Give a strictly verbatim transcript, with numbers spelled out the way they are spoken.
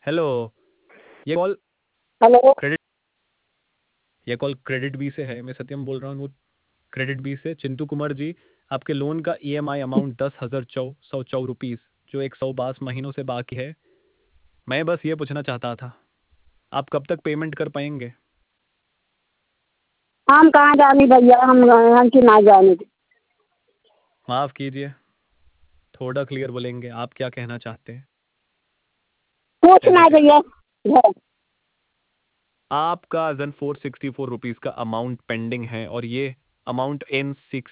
Hello, ये call hello. Credit ये call credit बी से है। मैं सत्यम बोल रहा हूँ क्रेडिट बी से। चिंटू कुमार जी, आपके लोन का ईएमआई अमाउंट दस हजार चौ सौ चौ रुपीस जो एक सौ बाईस महीनों से बाकी है। मैं बस ये पूछना चाहता था, आप कब तक पेमेंट कर पाएंगे? हम कहाँ जानी भैया, हम हम की ना जाने। माफ़ कीजिए, थोड़ा क्लियर बोलेंगे, आप क्या कहना चाहते हैं? कुछ कैसे ना कह भैया। घर। आपका जन फोर सिक्सटी फोर रुपीज़ का अमाउंट पेंडिंग है और ये अमाउंट एन सिक्स